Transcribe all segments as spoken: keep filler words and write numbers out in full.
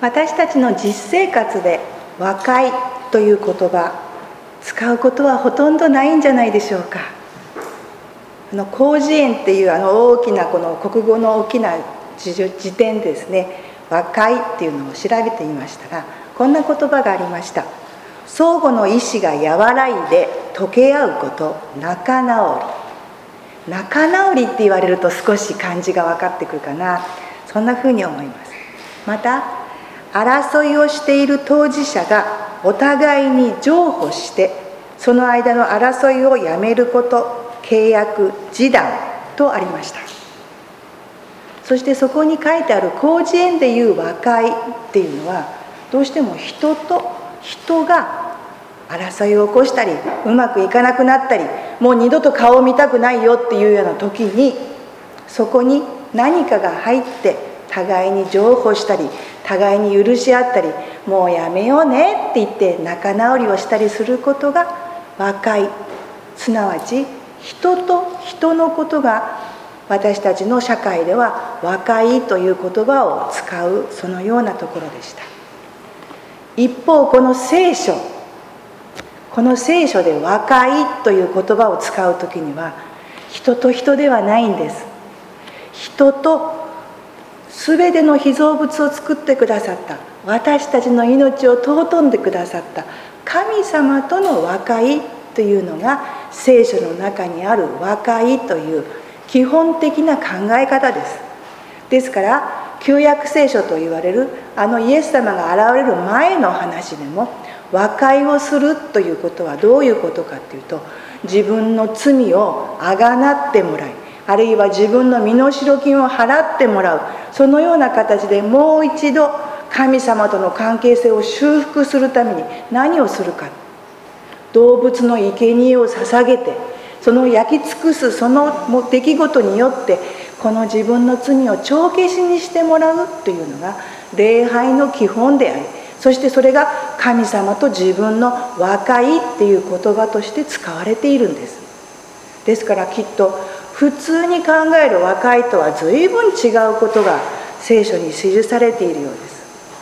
私たちの実生活で和解という言葉、使うことはほとんどないんじゃないでしょうか。あの広辞苑っていうあの大きなこの国語の大きな辞典ですね、和解っていうのを調べてみましたら、こんな言葉がありました。相互の意志が和らいで溶け合うこと、仲直り。仲直りって言われると少し漢字が分かってくるかな、そんなふうに思います。また、争いをしている当事者がお互いに譲歩してその間の争いをやめること、契約、示談とありました。そしてそこに書いてある広辞苑でいう和解っていうのは、どうしても人と人が争いを起こしたりうまくいかなくなったり、もう二度と顔を見たくないよっていうような時に、そこに何かが入って互いに譲歩したり互いに許し合ったり、もうやめようねって言って仲直りをしたりすることが和解、すなわち人と人のことが私たちの社会では和解という言葉を使う、そのようなところでした。一方、この聖書この聖書で和解という言葉を使うときには、人と人ではないんです。人とすべての被造物を作ってくださった、私たちの命を尊んでくださった神様との和解というのが聖書の中にある和解という基本的な考え方です。ですから旧約聖書と言われるあのイエス様が現れる前の話でも、和解をするということはどういうことかというと、自分の罪をあがなってもらい、あるいは自分の身代金を払ってもらう、そのような形でもう一度神様との関係性を修復するために何をするか。動物の生贄を捧げて、その焼き尽くすその出来事によってこの自分の罪を帳消しにしてもらうというのが礼拝の基本であり、そしてそれが神様と自分の和解っていう言葉として使われているんです。ですからきっと普通に考える和解とは随分違うことが聖書に記されているようです。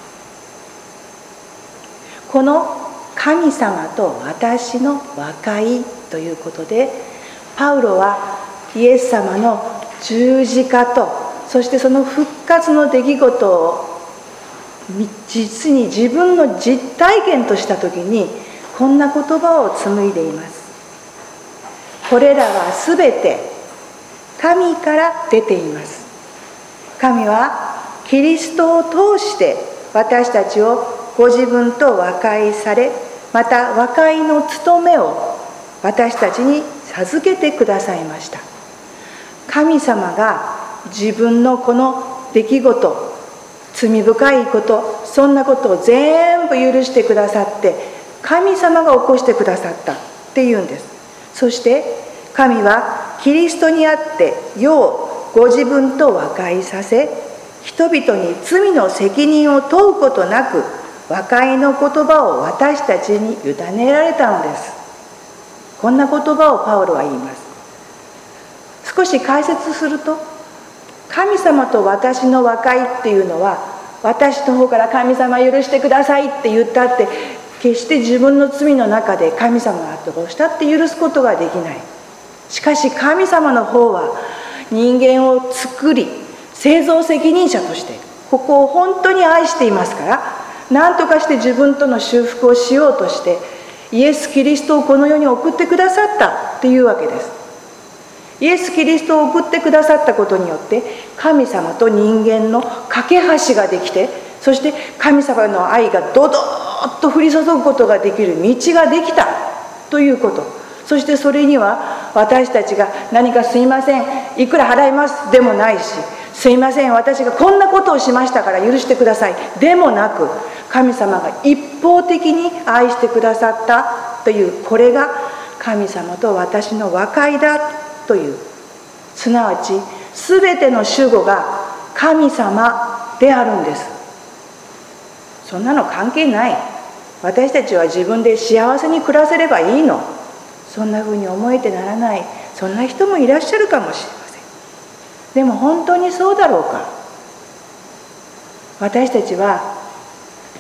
この神様と私の和解ということで、パウロはイエス様の十字架と、そしてその復活の出来事を実に自分の実体験としたときに、こんな言葉を紡いでいます。これらはすべて神から出ています。神はキリストを通して私たちをご自分と和解され、また和解の務めを私たちに授けてくださいました。神様が自分のこの出来事、罪深いこと、そんなことを全部許してくださって、神様が起こしてくださったっていうんです。そして神はキリストにあって世をご自分と和解させ、人々に罪の責任を問うことなく和解の言葉を私たちに委ねられたのです。こんな言葉をパウロは言います。少し解説すると、神様と私の和解っていうのは、私の方から神様許してくださいって言ったって、決して自分の罪の中で神様がどうしたって許すことができない。しかし神様の方は人間を作り製造責任者としてここを本当に愛していますから、何とかして自分との修復をしようとしてイエス・キリストをこの世に送ってくださったっていうわけです。イエス・キリストを送ってくださったことによって神様と人間の架け橋ができて、そして神様の愛がドドーッと降り注ぐことができる道ができたということ。そしてそれには私たちが何かすいませんいくら払いますでもないし、すいません私がこんなことをしましたから許してくださいでもなく、神様が一方的に愛してくださったという、これが神様と私の和解だという、すなわち全ての主語が神様であるんです。そんなの関係ない、私たちは自分で幸せに暮らせればいいの、そんなふうに思えてならない、そんな人もいらっしゃるかもしれません。でも本当にそうだろうか。私たちは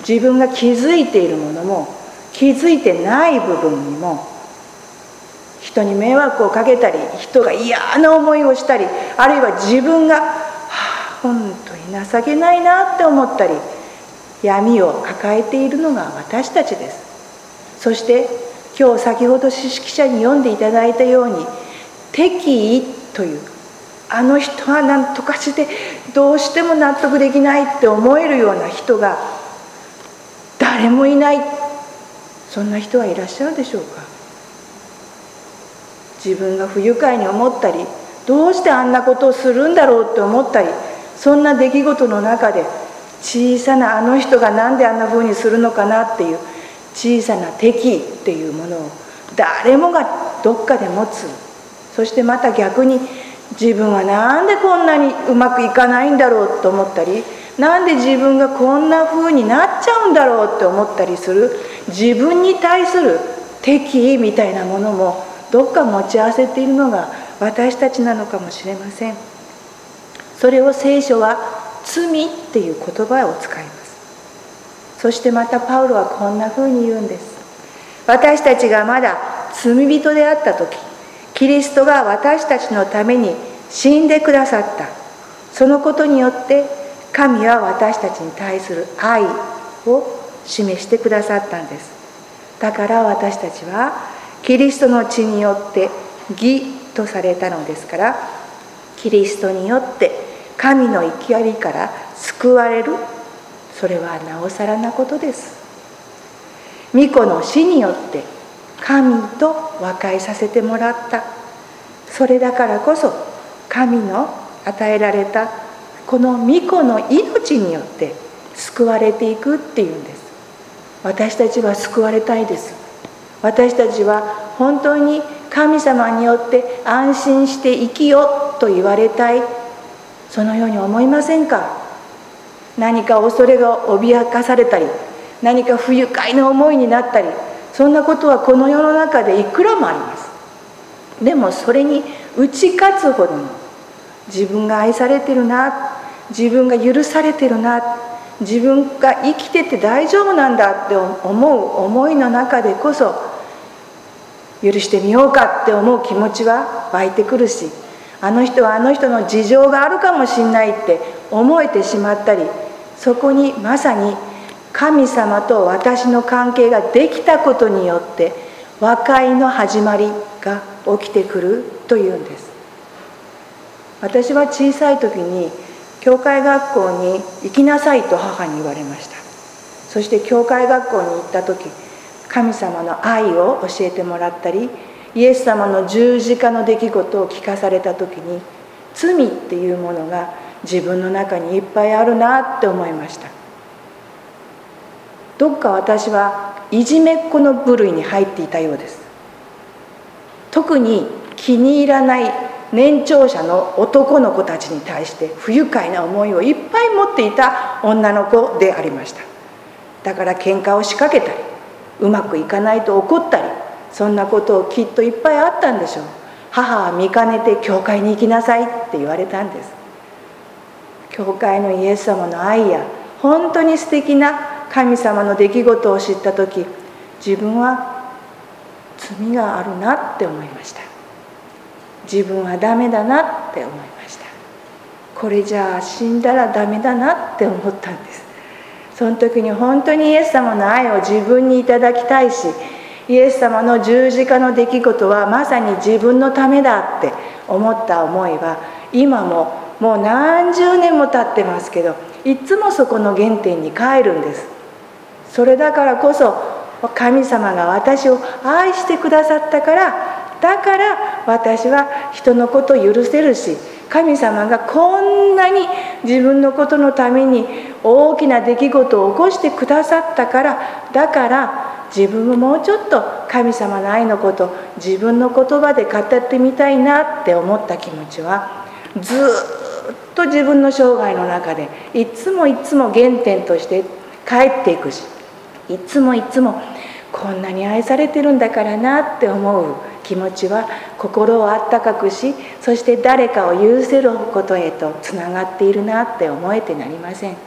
自分が気づいているものも気づいてない部分にも、人に迷惑をかけたり、人が嫌な思いをしたり、あるいは自分が、はあ、本当に情けないなって思ったり、闇を抱えているのが私たちです。そして今日先ほど詩識者に読んでいただいたように、敵意という、あの人は何とかしてどうしても納得できないって思えるような人が誰もいない、そんな人はいらっしゃるでしょうか。自分が不愉快に思ったり、どうしてあんなことをするんだろうって思ったり、そんな出来事の中で小さなあの人がなんであんな風にするのかなっていう小さな敵意っていうものを誰もがどっかで持つ。そしてまた逆に、自分はなんでこんなにうまくいかないんだろうと思ったり、なんで自分がこんな風になっちゃうんだろうって思ったりする、自分に対する敵意みたいなものもどっか持ち合わせているのが私たちなのかもしれません。それを聖書は罪っていう言葉を使います。そしてまたパウロはこんな風に言うんです。私たちがまだ罪人であった時、キリストが私たちのために死んでくださった。そのことによって神は私たちに対する愛を示してくださったんです。だから私たちはキリストの血によって義とされたのですから、キリストによって神の怒りから救われる、それはなおさらなことです。御子の死によって神と和解させてもらった。それだからこそ神の与えられたこの御子の命によって救われていくっていうんです。私たちは救われたいです。私たちは本当に神様によって安心して生きよと言われたい、そのように思いませんか。何か恐れが脅かされたり、何か不愉快な思いになったり、そんなことはこの世の中でいくらもあります。でもそれに打ち勝つほどの、自分が愛されてるな、自分が許されてるな、自分が生きてて大丈夫なんだって思う思いの中でこそ、許してみようかって思う気持ちは湧いてくるし、あの人はあの人の事情があるかもしれないって思えてしまったり、そこにまさに神様と私の関係ができたことによって和解の始まりが起きてくるというんです。私は小さい時に教会学校に行きなさいと母に言われました。そして教会学校に行った時、神様の愛を教えてもらったり、イエス様の十字架の出来事を聞かされた時に、罪っていうものが自分の中にいっぱいあるなって思いました。どっか私はいじめっ子の部類に入っていたようです。特に気に入らない年長者の男の子たちに対して不愉快な思いをいっぱい持っていた女の子でありました。だから喧嘩を仕掛けたり、うまくいかないと怒ったり、そんなことをきっといっぱいあったんでしょう。母は見かねて教会に行きなさいって言われたんです。教会のイエス様の愛や本当に素敵な神様の出来事を知った時、自分は罪があるなって思いました。自分はダメだなって思いました。これじゃあ死んだらダメだなって思ったんです。その時に本当にイエス様の愛を自分にいただきたいし、イエス様の十字架の出来事はまさに自分のためだって思った思いは、今ももう何十年も経ってますけど、いつもそこの原点に帰るんです。それだからこそ、神様が私を愛してくださったから、だから私は人のことを許せるし、神様がこんなに自分のことのために大きな出来事を起こしてくださったから、だから自分ももうちょっと神様の愛のこと自分の言葉で語ってみたいなって思った気持ちは、ずっと自分の生涯の中でいつもいつも原点として帰っていくし、いつもいつもこんなに愛されてるんだからなって思う気持ちは心をあったかくし、そして誰かを許せることへとつながっているなって思えてなりません。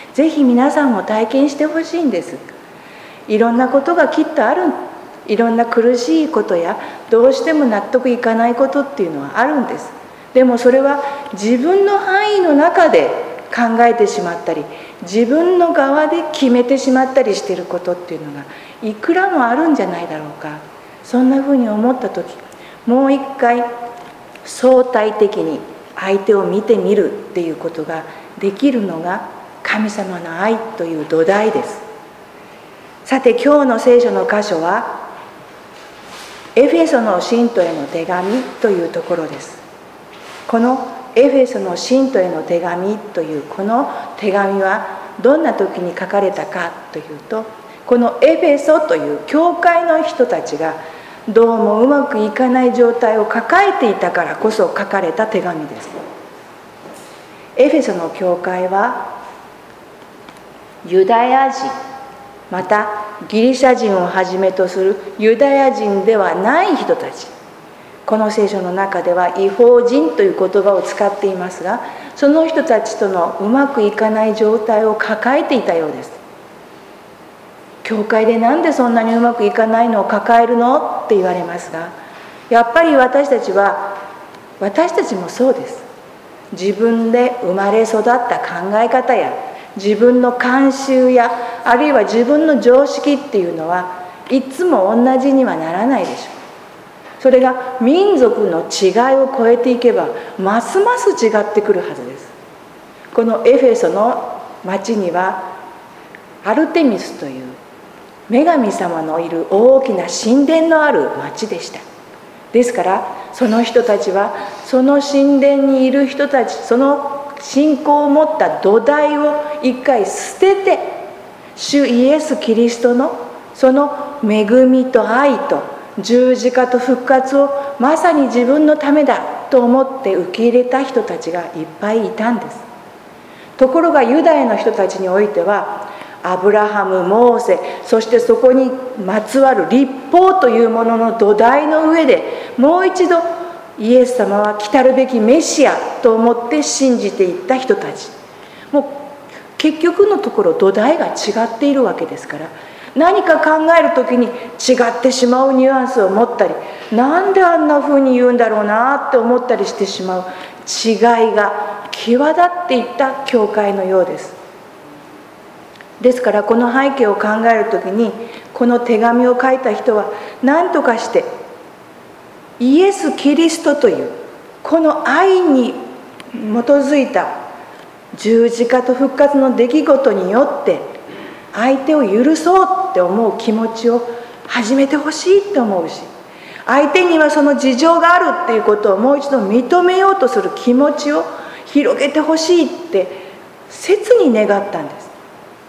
ぜひ皆さんも体験してほしいんです。いろんなことがきっとある。いろんな苦しいことやどうしても納得いかないことっていうのはあるんです。でもそれは自分の範囲の中で考えてしまったり、自分の側で決めてしまったりしていることっていうのがいくらもあるんじゃないだろうか。そんなふうに思った時、もう一回相対的に相手を見てみるっていうことができるのが神様の愛という土台です。さて、今日の聖書の箇所はエフェソの信徒への手紙というところです。このエフェソの信徒への手紙というこの手紙はどんな時に書かれたかというと、このエフェソという教会の人たちがどうもうまくいかない状態を抱えていたからこそ書かれた手紙です。エフェソの教会はユダヤ人、またギリシャ人をはじめとするユダヤ人ではない人たち、この聖書の中では異邦人という言葉を使っていますが、その人たちとのうまくいかない状態を抱えていたようです。教会でなんでそんなにうまくいかないのを抱えるのって言われますが、やっぱり私たちは、私たちもそうです。自分で生まれ育った考え方や自分の慣習やあるいは自分の常識っていうのはいつも同じにはならないでしょう。それが民族の違いを超えていけばますます違ってくるはずです。このエフェソの町にはアルテミスという女神様のいる大きな神殿のある町でした。ですからその人たちはその神殿にいる人たち、その信仰を持った土台を一回捨てて、主イエス・キリストのその恵みと愛と十字架と復活をまさに自分のためだと思って受け入れた人たちがいっぱいいたんです。ところがユダヤの人たちにおいてはアブラハム、モーセ、そしてそこにまつわる律法というものの土台の上でもう一度イエス様は来たるべきメシアと思って信じていった人たち、もう結局のところ土台が違っているわけですから、何か考える時に違ってしまうニュアンスを持ったり、なんであんな風に言うんだろうなって思ったりしてしまう違いが際立っていった教会のようです。ですからこの背景を考える時に、この手紙を書いた人は何とかしてイエス・キリストというこの愛に基づいた十字架と復活の出来事によって相手を許そうって思う気持ちを始めてほしいって思うし、相手にはその事情があるっていうことをもう一度認めようとする気持ちを広げてほしいって切に願ったんです。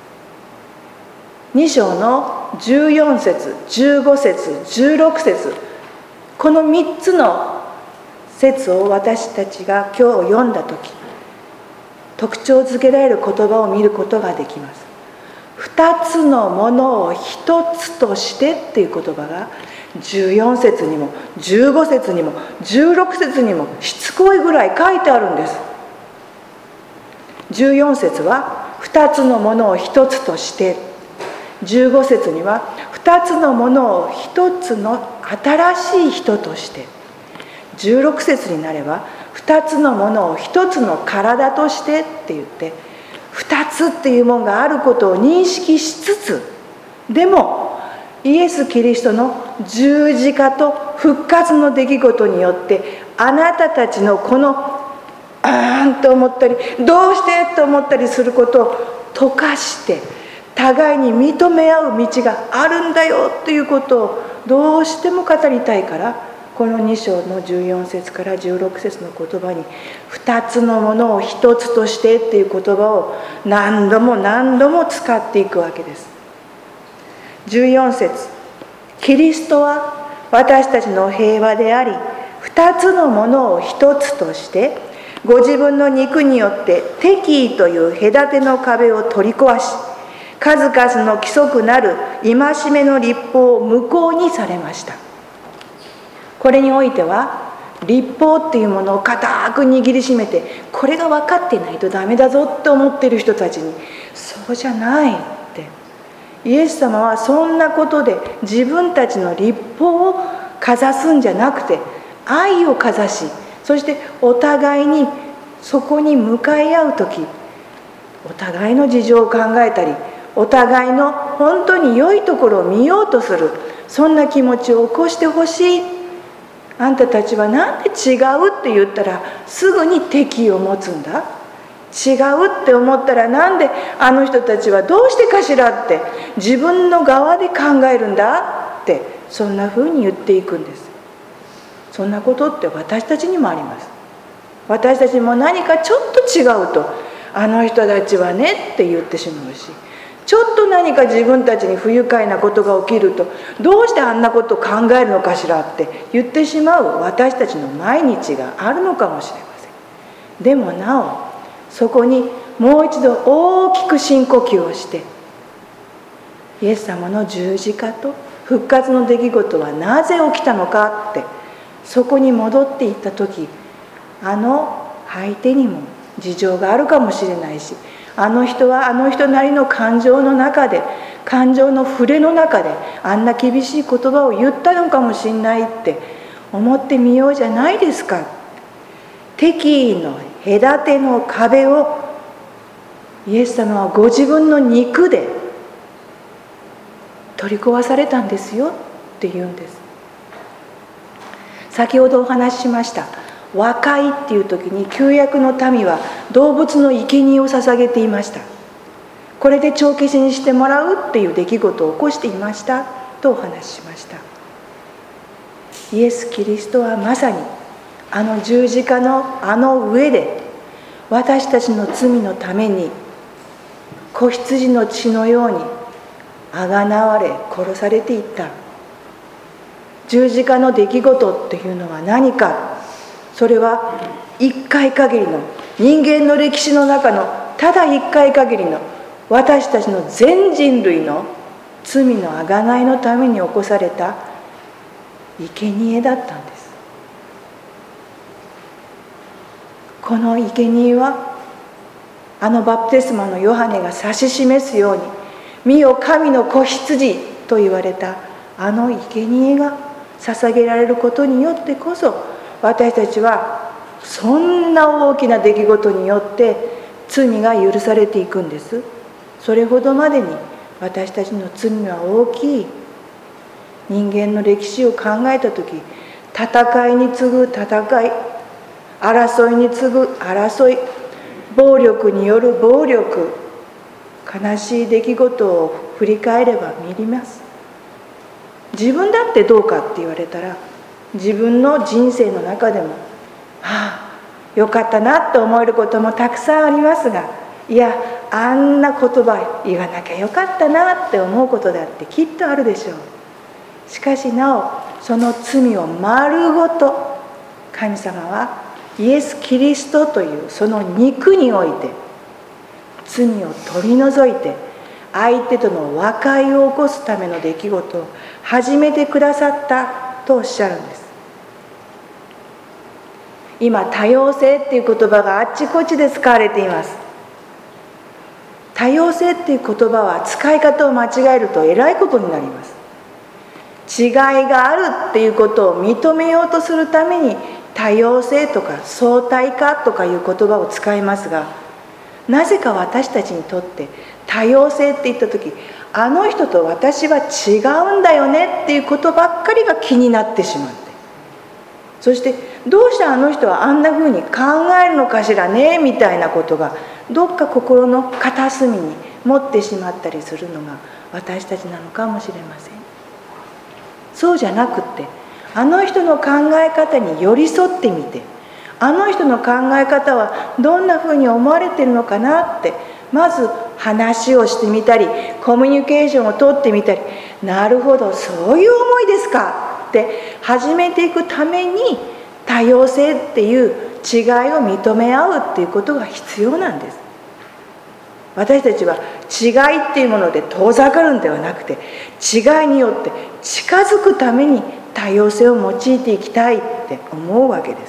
に章のじゅうよん節、じゅうご節、じゅうろく節、このみっつの節を私たちが今日読んだ時、特徴づけられる言葉を見ることができます。二つのものを一つとしてっていう言葉がじゅうよん節にもじゅうご節にもじゅうろく節にもしつこいぐらい書いてあるんです。じゅうよん節は二つのものを一つとして、じゅうご節には二つのものを一つの新しい人として、じゅうろく節になれば二つのものを一つの体としてって言って、二つっていうものがあることを認識しつつ、でもイエス・キリストの十字架と復活の出来事によってあなたたちのこのあーんと思ったりどうしてと思ったりすることを溶かして、互いに認め合う道があるんだよということをどうしても語りたいから、このに章のじゅうよん節からじゅうろく節の言葉に二つのものを一つとしてっていう言葉を何度も何度も使っていくわけです。じゅうよん節、キリストは私たちの平和であり、二つのものを一つとしてご自分の肉によって敵意という隔ての壁を取り壊し、数々の規則なる戒めの律法を無効にされました。これにおいては律法っていうものを固く握りしめて、これが分かってないとダメだぞって思っている人たちに、そうじゃないって、イエス様はそんなことで自分たちの律法をかざすんじゃなくて、愛をかざし、そしてお互いにそこに向かい合う時、お互いの事情を考えたり、お互いの本当に良いところを見ようとする、そんな気持ちを起こしてほしい。あんたたちはなんで違うって言ったらすぐに敵意を持つんだ。違うって思ったらなんであの人たちはどうしてかしらって自分の側で考えるんだって、そんなふうに言っていくんです。そんなことって私たちにもあります。私たちも何かちょっと違うと、あの人たちはねって言ってしまうし、ちょっと何か自分たちに不愉快なことが起きると、どうしてあんなことを考えるのかしらって言ってしまう私たちの毎日があるのかもしれません。でもなお、そこにもう一度大きく深呼吸をして、イエス様の十字架と復活の出来事はなぜ起きたのかって、そこに戻っていった時、あの相手にも事情があるかもしれないし、あの人はあの人なりの感情の中で、感情の触れの中であんな厳しい言葉を言ったのかもしれないって思ってみようじゃないですか。敵意の隔ての壁をイエス様はご自分の肉で取り壊されたんですよって言うんです。先ほどお話ししました和解っていう時に、旧約の民は動物の生贄を捧げていました。これで帳消しにしてもらうっていう出来事を起こしていましたとお話ししました。イエス・キリストはまさにあの十字架のあの上で、私たちの罪のために子羊の血のようにあがなわれ殺されていった。十字架の出来事っていうのは何か、それは一回限りの人間の歴史の中のただ一回限りの私たちの全人類の罪の贖いのために起こされた生贄だったんです。この生贄はあのバプテスマのヨハネが指し示すように、見よ神の子羊と言われたあの生贄が捧げられることによってこそ、私たちはそんな大きな出来事によって罪が許されていくんです。それほどまでに私たちの罪は大きい。人間の歴史を考えた時、戦いに次ぐ戦い、争いに次ぐ争い、暴力による暴力、悲しい出来事を振り返れば見ます。自分だってどうかって言われたら、自分の人生の中でも、ああよかったなって思えることもたくさんありますが、いやあんな言葉言わなきゃよかったなって思うことだってきっとあるでしょう。しかしなお、その罪を丸ごと神様はイエス・キリストというその肉において罪を取り除いて、相手との和解を起こすための出来事を始めてくださったとおっしゃるんです。今多様性っていう言葉があっちこっちで使われています。多様性っていう言葉は使い方を間違えるとえらいことになります。違いがあるっていうことを認めようとするために多様性とか相対化とかいう言葉を使いますが、なぜか私たちにとって多様性って言った時、あの人と私は違うんだよねっていうことばっかりが気になってしまって、そしてどうしてあの人はあんなふうに考えるのかしらねみたいなことがどっか心の片隅に持ってしまったりするのが私たちなのかもしれません。そうじゃなくって、あの人の考え方に寄り添ってみて、あの人の考え方はどんなふうに思われているのかなって、まず話をしてみたり、コミュニケーションをとってみたり、なるほどそういう思いですかって始めていくために、多様性っていう違いを認め合うっていうことが必要なんです。私たちは違いっていうもので遠ざかるんではなくて、違いによって近づくために多様性を用いていきたいって思うわけです。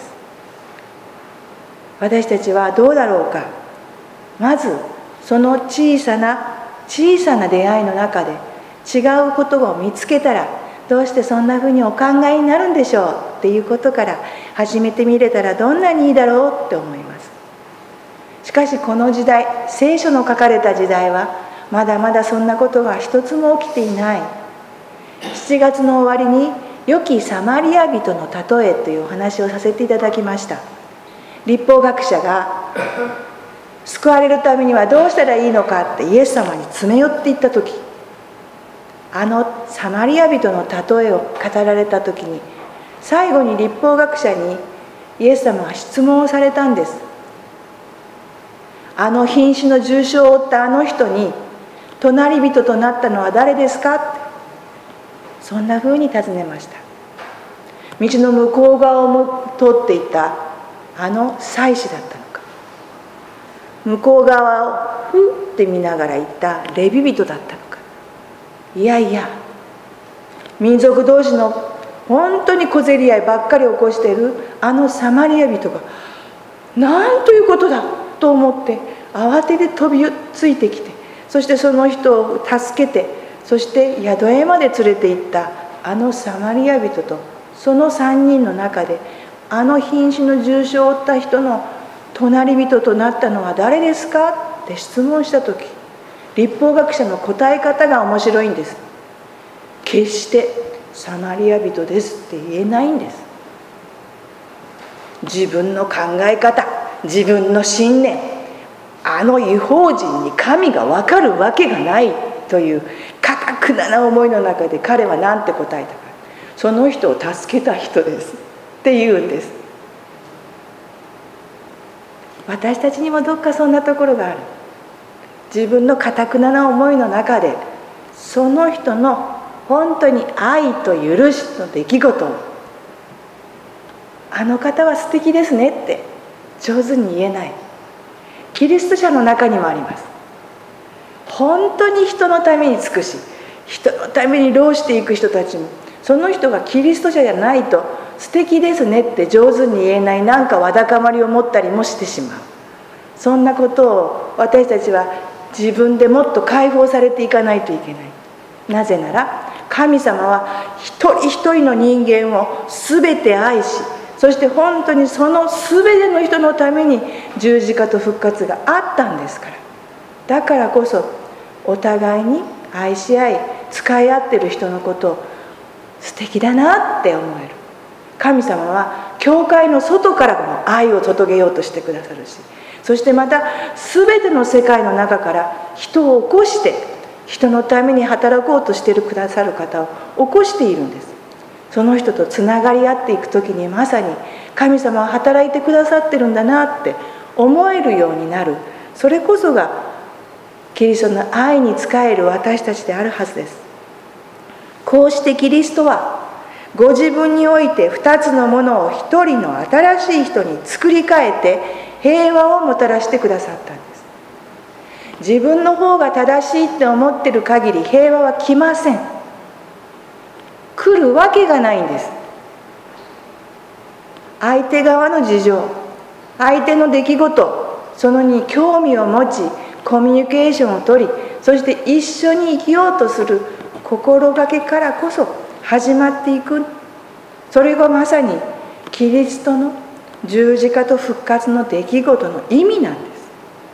私たちはどうだろうか。まずその小さな小さな出会いの中で違うことを見つけたら、どうしてそんなふうにお考えになるんでしょうっていうことから始めてみれたらどんなにいいだろうって思います。しかしこの時代、聖書の書かれた時代はまだまだそんなことが一つも起きていない。しちがつの終わりに良きサマリア人の例えというお話をさせていただきました。律法学者が救われるためにはどうしたらいいのかってイエス様に詰め寄っていった時、あのサマリア人の例えを語られた時に、最後に律法学者にイエス様は質問をされたんです。あの瀕死の重傷を負ったあの人に隣人となったのは誰ですかって、そんなふうに尋ねました。道の向こう側を通っていたあの祭司だったのか、向こう側をふって見ながら言ったレビ人だったのか、いやいや、民族同士の本当に小競り合いばっかり起こしているあのサマリア人がなんということだと思って慌てて飛びついてきて、そしてその人を助けて、そして宿屋まで連れて行ったあのサマリア人と、その三人の中であの瀕死の重傷を負った人の隣人となったのは誰ですかって質問した時、律法学者の答え方が面白いんです。決してサマリア人ですって言えないんです。自分の考え方、自分の信念、あの異邦人に神が分かるわけがないというかたくなな思いの中で彼は何て答えたか、その人を助けた人ですって言うんです。私たちにもどっかそんなところがある。自分のかたくなな思いの中でその人の本当に愛と許しの出来事を、あの方は素敵ですねって上手に言えない。キリスト者の中にもあります。本当に人のために尽くし、人のために労していく人たちも、その人がキリスト者じゃないと素敵ですねって上手に言えない、なんかわだかまりを持ったりもしてしまう。そんなことを私たちは自分でもっと解放されていかないといけない。なぜなら神様は一人一人の人間を全て愛し、そして本当にその全ての人のために十字架と復活があったんですから。だからこそお互いに愛し合い使い合ってる人のことを素敵だなって思える。神様は教会の外からも愛を注げようとしてくださるし、そしてまた全ての世界の中から人を起こして、人のために働こうとしてくださる方を起こしているんです。その人とつながり合っていくときに、まさに神様は働いてくださってるんだなって思えるようになる。それこそがキリストの愛に仕える私たちであるはずです。こうしてキリストはご自分において二つのものを一人の新しい人に作り変えて平和をもたらしてくださったんです。自分の方が正しいって思ってる限り平和は来ません。来るわけがないんです。相手側の事情、相手の出来事、そのに興味を持ち、コミュニケーションをとり、そして一緒に生きようとする心がけからこそ始まっていく。それがまさにキリストの十字架と復活の出来事の意味なんです。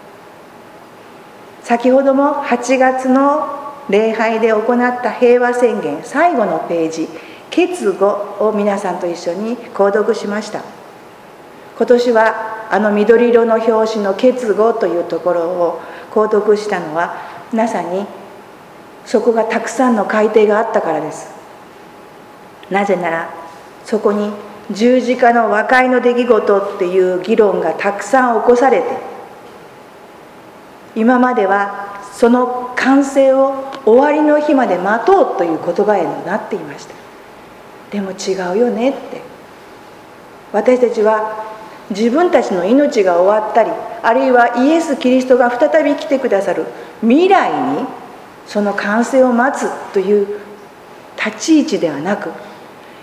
先ほどもはちがつの礼拝で行った平和宣言、最後のページ、結語を皆さんと一緒に購読しました。今年はあの緑色の表紙の結語というところを購読したのは、皆さんにそこがたくさんの改訂があったからです。なぜならそこに十字架の和解の出来事っていう議論がたくさん起こされて、今まではその完成を終わりの日まで待とうという言葉へなっていました。でも違うよねって、私たちは自分たちの命が終わったり、あるいはイエス・キリストが再び来てくださる未来にその完成を待つという立ち位置ではなく、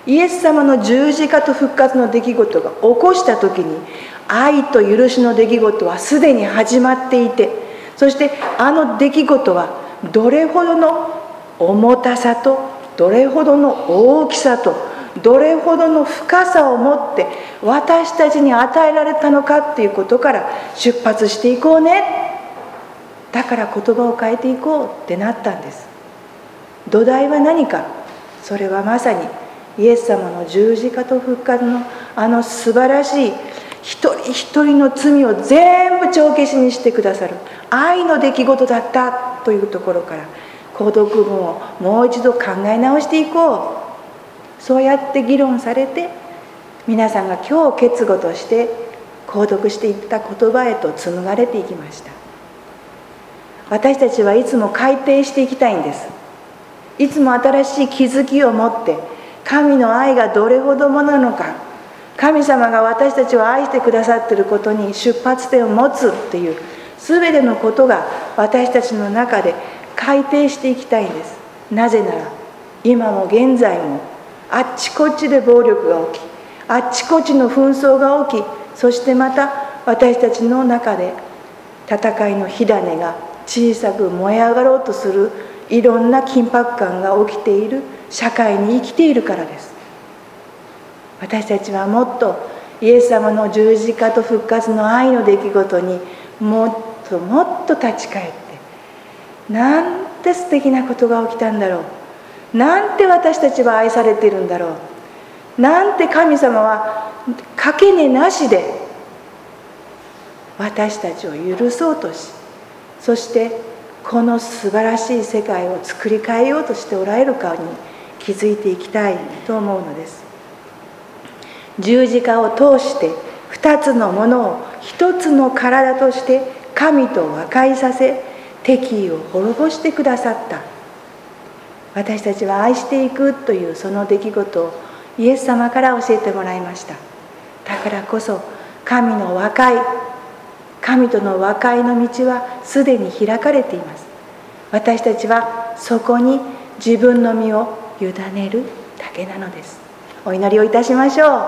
イエス様の十字架と復活の出来事が起こした時に、愛と許しの出来事はすでに始まっていて、そしてあの出来事はどれほどの重たさと、どれほどの大きさと、どれほどの深さを持って私たちに与えられたのかっていうことから出発していこうね。だから言葉を変えていこうってなったんです。土台は何か、それはまさにイエス様の十字架と復活のあの素晴らしい一人一人の罪を全部帳消しにしてくださる愛の出来事だったというところから、購読文をもう一度考え直していこう。そうやって議論されて、皆さんが今日結語として購読していった言葉へと紡がれていきました。私たちはいつも改定していきたいんです。いつも新しい気づきを持って、神の愛がどれほどものなのか、神様が私たちを愛してくださっていることに出発点を持つっていう全てのことが私たちの中で改定していきたいんです。なぜなら今も現在もあっちこっちで暴力が起き、あっちこっちの紛争が起き、そしてまた私たちの中で戦いの火種が小さく燃え上がろうとするいろんな緊迫感が起きている社会に生きているからです。私たちはもっとイエス様の十字架と復活の愛の出来事にもっともっと立ち返って、なんて素敵なことが起きたんだろう、なんて私たちは愛されているんだろう、なんて神様はかけねなしで私たちを許そうとし、そしてこの素晴らしい世界を作り変えようとしておられるかに気づいていきたいと思うのです。十字架を通して二つのものを一つの体として神と和解させ、敵意を滅ぼしてくださった。私たちは愛していくというその出来事をイエス様から教えてもらいました。だからこそ神の和解、神との和解の道はすでに開かれています。私たちはそこに自分の身を委ねるだけなのです。お祈りをいたしましょう。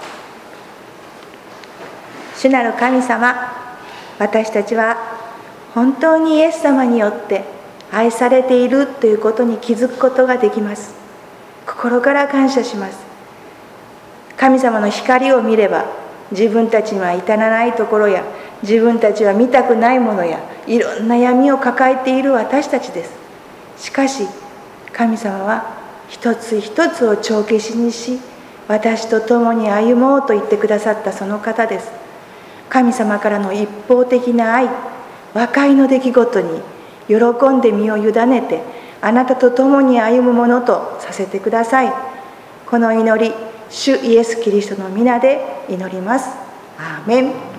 主なる神様、私たちは本当にイエス様によって愛されているということに気づくことができます。心から感謝します。神様の光を見れば、自分たちには至らないところや、自分たちは見たくないものや、いろんな闇を抱えている私たちです。しかし神様は一つ一つを帳消しにし、私と共に歩もうと言ってくださったその方です。神様からの一方的な愛、和解の出来事に喜んで身を委ねて、あなたと共に歩むものとさせてください。この祈り、主イエス・キリストの皆で祈ります。アーメン。